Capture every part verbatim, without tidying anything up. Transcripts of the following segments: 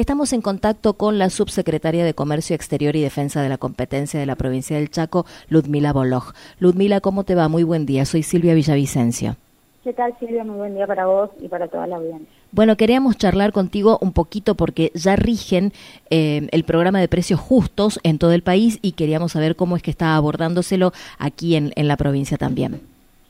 Estamos en contacto con la subsecretaria de Comercio Exterior y Defensa de la Competencia de la provincia del Chaco, Ludmila Boloj. Ludmila, ¿cómo te va? Muy buen día. Soy Silvia Villavicencio. ¿Qué tal, Silvia? Muy buen día para vos y para toda la audiencia. Bueno, queríamos charlar contigo un poquito porque ya rigen eh, el programa de precios justos en todo el país y queríamos saber cómo es que está abordándoselo aquí en, en la provincia también.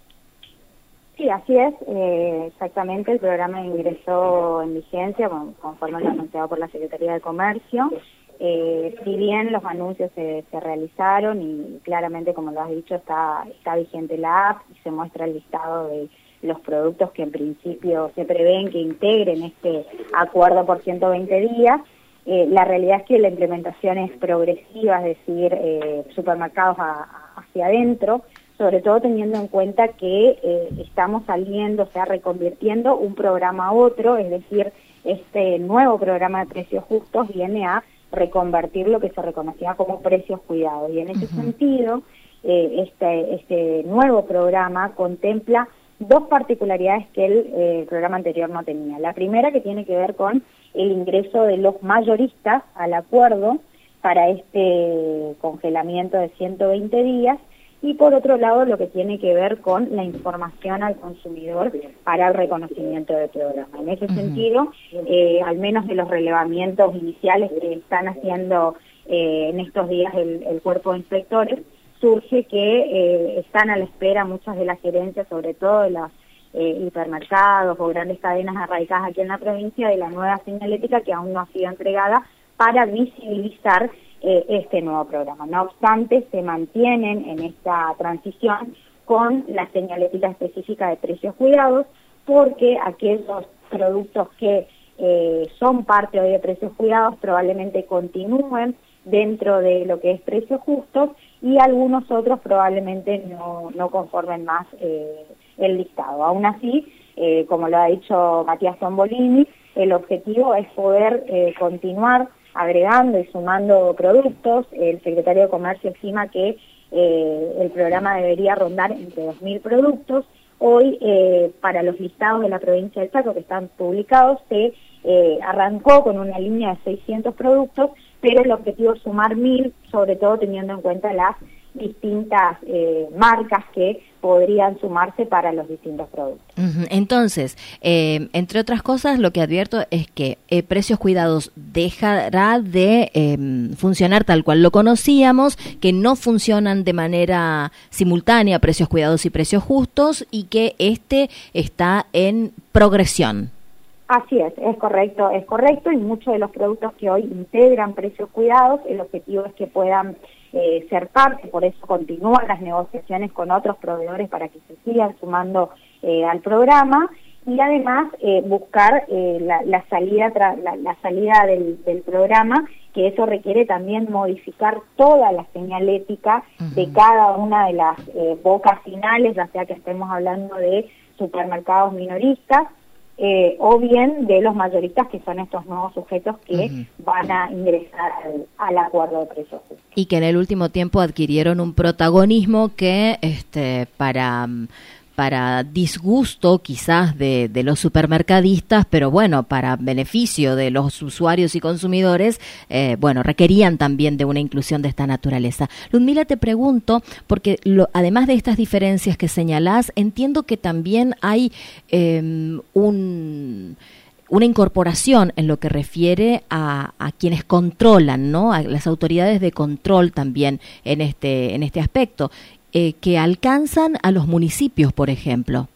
Sí, así es. Eh, exactamente, el programa ingresó en vigencia con, conforme lo anunciado por la Secretaría de Comercio. Eh, si bien los anuncios se, se realizaron y claramente, como lo has dicho, está, está vigente la app y se muestra el listado de los productos que en principio se prevén que integren este acuerdo por ciento veinte días. Eh, la realidad es que la implementación es progresiva, es decir, eh, supermercados a, a, hacia adentro, sobre todo teniendo en cuenta que eh, estamos saliendo, o sea, reconvirtiendo un programa a otro, es decir, este nuevo programa de precios justos viene a reconvertir lo que se reconocía como precios cuidados. Y en ese uh-huh. sentido, eh, este, este nuevo programa contempla dos particularidades que el, eh, el programa anterior no tenía. La primera, que tiene que ver con el ingreso de los mayoristas al acuerdo para este congelamiento de ciento veinte días, y por otro lado lo que tiene que ver con la información al consumidor para el reconocimiento del programa. En ese uh-huh. sentido, eh, al menos de los relevamientos iniciales que están haciendo eh, en estos días el, el cuerpo de inspectores, surge que eh, están a la espera muchas de las gerencias, sobre todo de los eh, hipermercados o grandes cadenas arraigadas aquí en la provincia, de la nueva señalética que aún no ha sido entregada para visibilizar eh, este nuevo programa. No obstante, se mantienen en esta transición con la señalética específica de precios cuidados, porque aquellos productos que eh, son parte hoy de precios cuidados probablemente continúen dentro de lo que es precios justos, y algunos otros probablemente no, no conformen más eh, el listado. Aún así, eh, como lo ha dicho Matías Tombolini, el objetivo es poder eh, continuar agregando y sumando productos. El secretario de Comercio estima que eh, el programa debería rondar entre dos mil productos. Hoy, eh, para los listados de la provincia del Chaco que están publicados, se eh, arrancó con una línea de seiscientos productos, pero el objetivo es sumar mil, sobre todo teniendo en cuenta las distintas eh, marcas que podrían sumarse para los distintos productos. Uh-huh. Entonces, eh, entre otras cosas, lo que advierto es que eh, Precios Cuidados dejará de eh, funcionar tal cual lo conocíamos, que no funcionan de manera simultánea Precios Cuidados y Precios Justos, y que este está en progresión. Así es, es correcto, es correcto, y muchos de los productos que hoy integran precios cuidados, el objetivo es que puedan eh, ser parte, por eso continúan las negociaciones con otros proveedores para que se sigan sumando eh, al programa, y además eh, buscar eh, la, la salida tra la, la salida del, del programa, que eso requiere también modificar toda la señalética uh-huh. de cada una de las eh, bocas finales, ya sea que estemos hablando de supermercados minoristas, Eh, o bien de los mayoristas, que son estos nuevos sujetos que uh-huh. van a ingresar al, al acuerdo de precios justos. Y que en el último tiempo adquirieron un protagonismo que este para para disgusto quizás de, de los supermercadistas, pero bueno, para beneficio de los usuarios y consumidores, eh, bueno, requerían también de una inclusión de esta naturaleza. Ludmila, te pregunto, porque lo, además de estas diferencias que señalás, entiendo que también hay eh, un... una incorporación en lo que refiere a, a quienes controlan, ¿no? A las autoridades de control también en este en este aspecto, eh, que alcanzan a los municipios, por ejemplo.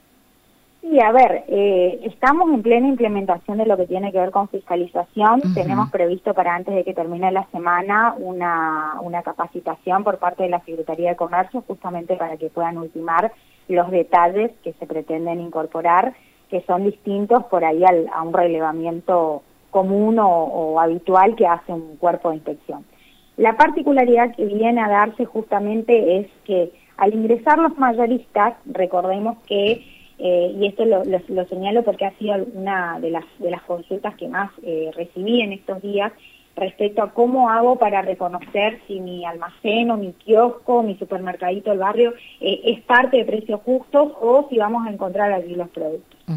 Sí, a ver, eh, estamos en plena implementación de lo que tiene que ver con fiscalización. Uh-huh. Tenemos previsto para antes de que termine la semana una, una capacitación por parte de la Secretaría de Comercio, justamente para que puedan ultimar los detalles que se pretenden incorporar, que son distintos por ahí al, a un relevamiento común o, o habitual que hace un cuerpo de inspección. La particularidad que viene a darse justamente es que al ingresar los mayoristas, recordemos que, eh, y esto lo, lo, lo señalo porque ha sido una de las, de las consultas que más eh, recibí en estos días, respecto a cómo hago para reconocer si mi almacén o mi kiosco, mi supermercadito del barrio eh, es parte de precios justos o si vamos a encontrar allí los productos. Uh-huh.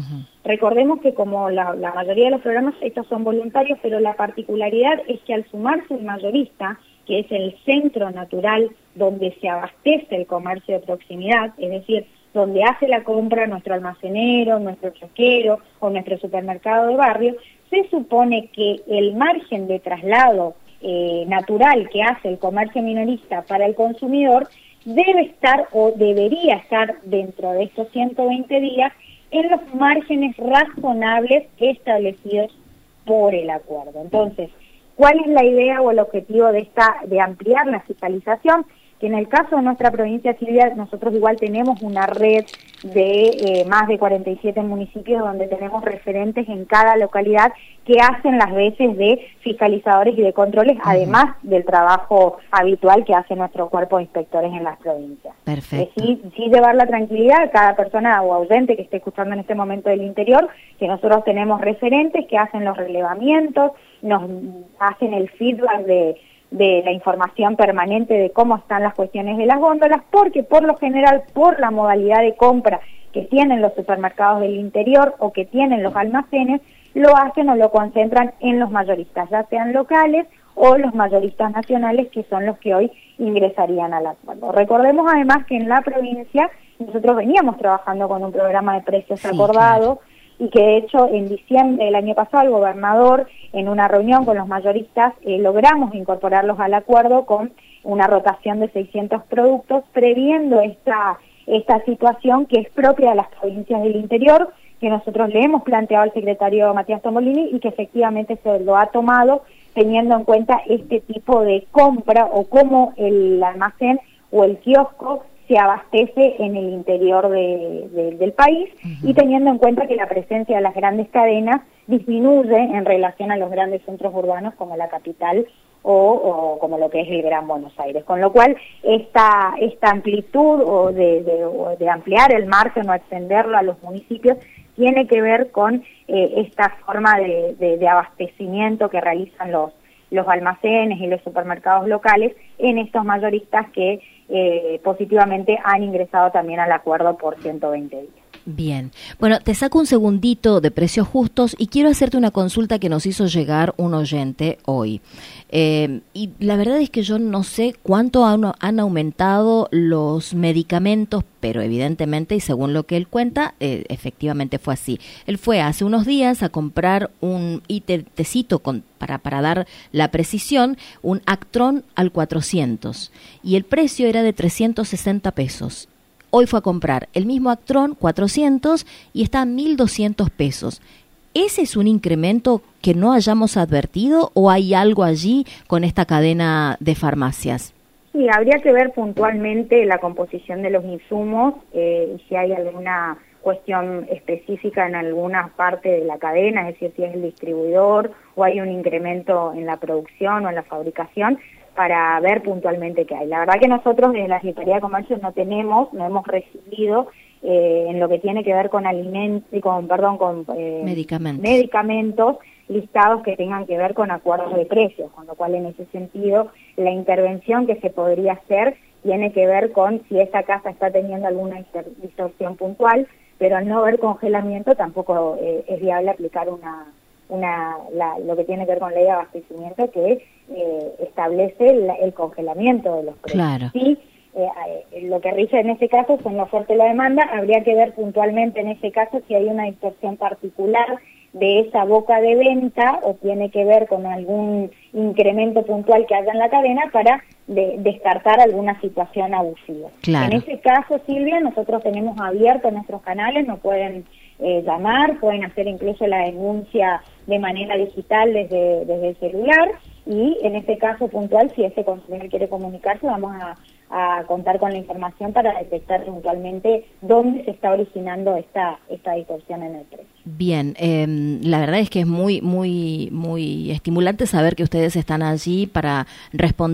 Recordemos que como la, la mayoría de los programas, estos son voluntarios, pero la particularidad es que al sumarse el mayorista, que es el centro natural donde se abastece el comercio de proximidad, es decir, donde hace la compra nuestro almacenero, nuestro choquero o nuestro supermercado de barrio, se supone que el margen de traslado eh, natural que hace el comercio minorista para el consumidor debe estar o debería estar dentro de estos ciento veinte días en los márgenes razonables establecidos por el acuerdo. Entonces, ¿cuál es la idea o el objetivo de esta de ampliar la fiscalización? Que en el caso de nuestra provincia, Silvia, nosotros igual tenemos una red de eh, más de cuarenta y siete municipios donde tenemos referentes en cada localidad que hacen las veces de fiscalizadores y de controles, uh-huh. además del trabajo habitual que hace nuestro cuerpo de inspectores en las provincias. Perfecto. Eh, sí, sí llevar la tranquilidad a cada persona o oyente que esté escuchando en este momento del interior, que nosotros tenemos referentes que hacen los relevamientos, nos hacen el feedback de de la información permanente de cómo están las cuestiones de las góndolas, porque por lo general, por la modalidad de compra que tienen los supermercados del interior o que tienen los almacenes, lo hacen o lo concentran en los mayoristas, ya sean locales o los mayoristas nacionales, que son los que hoy ingresarían al acuerdo. Recordemos además que en la provincia nosotros veníamos trabajando con un programa de precios sí, acordado, claro. Y que de hecho en diciembre del año pasado el gobernador, en una reunión con los mayoristas, eh, logramos incorporarlos al acuerdo con una rotación de seiscientos productos, previendo esta, esta situación que es propia de las provincias del interior, que nosotros le hemos planteado al secretario Matías Tomolini y que efectivamente se lo ha tomado teniendo en cuenta este tipo de compra o cómo el almacén o el kiosco se abastece en el interior de, de, del país uh-huh. y teniendo en cuenta que la presencia de las grandes cadenas disminuye en relación a los grandes centros urbanos como la capital o, o como lo que es el Gran Buenos Aires. Con lo cual, esta, esta amplitud o de, de, o de ampliar el margen o extenderlo a los municipios tiene que ver con eh, esta forma de, de, de abastecimiento que realizan los los almacenes y los supermercados locales en estos mayoristas que eh, positivamente han ingresado también al acuerdo por ciento veinte días. Bien. Bueno, te saco un segundito de Precios Justos y quiero hacerte una consulta que nos hizo llegar un oyente hoy. Eh, y la verdad es que yo no sé cuánto han, han aumentado los medicamentos, pero evidentemente, y según lo que él cuenta, eh, efectivamente fue así. Él fue hace unos días a comprar un, y te, te cito con, para, para dar la precisión, un Actron al cuatrocientos, y el precio era de trescientos sesenta pesos. Hoy fue a comprar el mismo Actron cuatrocientos y está a mil doscientos pesos. ¿Ese es un incremento que no hayamos advertido o hay algo allí con esta cadena de farmacias? Sí, habría que ver puntualmente la composición de los insumos eh, y si hay alguna cuestión específica en alguna parte de la cadena, es decir, si es el distribuidor o hay un incremento en la producción o en la fabricación, para ver puntualmente qué hay. La verdad que nosotros desde la Secretaría de Comercio no tenemos, no hemos recibido eh, en lo que tiene que ver con alimentos, con perdón, con eh, medicamentos. medicamentos listados que tengan que ver con acuerdos de precios, con lo cual en ese sentido la intervención que se podría hacer tiene que ver con si esa casa está teniendo alguna distorsión puntual, pero al no haber congelamiento tampoco eh, es viable aplicar una una la, lo que tiene que ver con ley de abastecimiento que eh, establece el, el congelamiento de los precios. Claro. Sí, eh, eh, lo que rige en ese caso son la oferta y la demanda. Habría que ver puntualmente en ese caso si hay una distorsión particular de esa boca de venta o tiene que ver con algún incremento puntual que haya en la cadena para de, descartar alguna situación abusiva. Claro. En ese caso, Silvia, nosotros tenemos abiertos nuestros canales, nos pueden eh, llamar, pueden hacer incluso la denuncia de manera digital desde, desde el celular y en este caso puntual, si ese consumidor quiere comunicarse, vamos a, a contar con la información para detectar puntualmente dónde se está originando esta, esta distorsión en el precio. Bien, eh, la verdad es que es muy, muy, muy estimulante saber que ustedes están allí para responder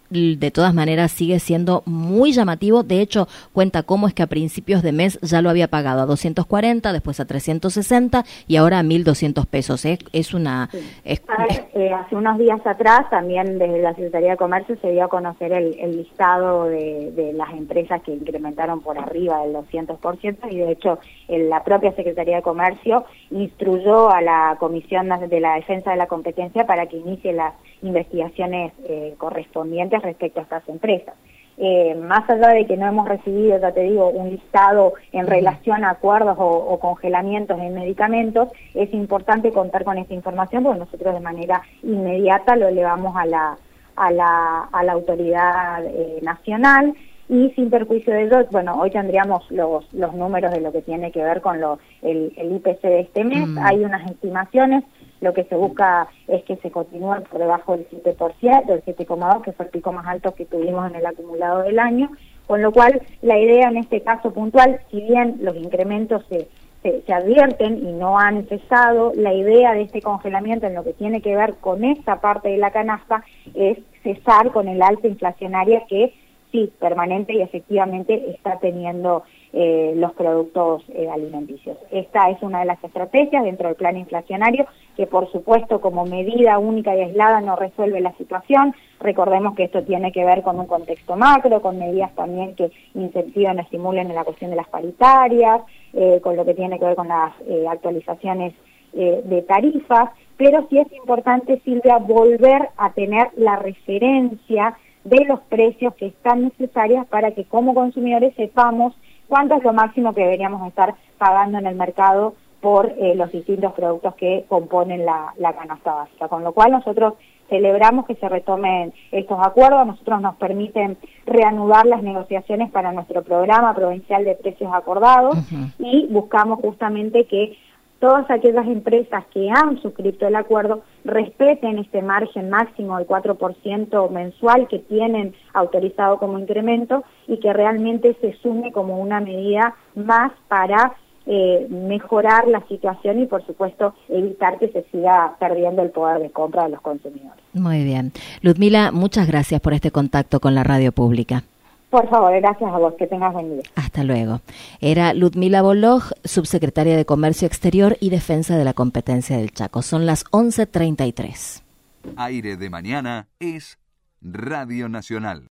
de todas maneras sigue siendo muy llamativo. De hecho, cuenta cómo es que a principios de mes ya lo había pagado a doscientos cuarenta, después a trescientos sesenta y ahora a mil doscientos pesos. Es, es una... Sí. Es, a ver, eh, hace unos días atrás también desde la Secretaría de Comercio se dio a conocer el, el listado de, de las empresas que incrementaron por arriba del doscientos por ciento y de hecho en la propia Secretaría de Comercio instruyó a la Comisión de la Defensa de la Competencia para que inicie las investigaciones eh, correspondientes respecto a estas empresas. Eh, más allá de que no hemos recibido, ya te digo, un listado en relación a acuerdos o, o congelamientos en medicamentos, es importante contar con esta información porque nosotros de manera inmediata lo elevamos a la, a la, a la autoridad eh, nacional y sin perjuicio de ello, bueno, hoy tendríamos los, los números de lo que tiene que ver con lo, el, el I P C de este mes, mm. hay unas estimaciones. Lo que se busca es que se continúe por debajo del siete por ciento, del siete coma dos por ciento, que fue el pico más alto que tuvimos en el acumulado del año, con lo cual la idea en este caso puntual, si bien los incrementos se, se, se advierten y no han cesado, la idea de este congelamiento en lo que tiene que ver con esta parte de la canasta es cesar con el alza inflacionaria que sí, permanente y efectivamente está teniendo eh, los productos eh, alimenticios. Esta es una de las estrategias dentro del plan inflacionario que por supuesto como medida única y aislada no resuelve la situación. Recordemos que esto tiene que ver con un contexto macro, con medidas también que incentivan, estimulen en la cuestión de las paritarias, eh, con lo que tiene que ver con las eh, actualizaciones eh, de tarifas, pero sí es importante, Silvia, volver a tener la referencia de los precios que están necesarias para que como consumidores sepamos cuánto es lo máximo que deberíamos estar pagando en el mercado por eh, los distintos productos que componen la, la canasta básica. Con lo cual nosotros celebramos que se retomen estos acuerdos, nosotros nos permiten reanudar las negociaciones para nuestro programa provincial de precios acordados uh-huh. y buscamos justamente que todas aquellas empresas que han suscrito el acuerdo respeten este margen máximo del cuatro por ciento mensual que tienen autorizado como incremento y que realmente se sume como una medida más para eh, mejorar la situación y, por supuesto, evitar que se siga perdiendo el poder de compra de los consumidores. Muy bien. Ludmila, muchas gracias por este contacto con la radio pública. Por favor, gracias a vos, que tengas buen día. Hasta luego. Era Ludmila Boloj, subsecretaria de Comercio Exterior y Defensa de la Competencia del Chaco. Son las once treinta y tres. Aire de Mañana es Radio Nacional.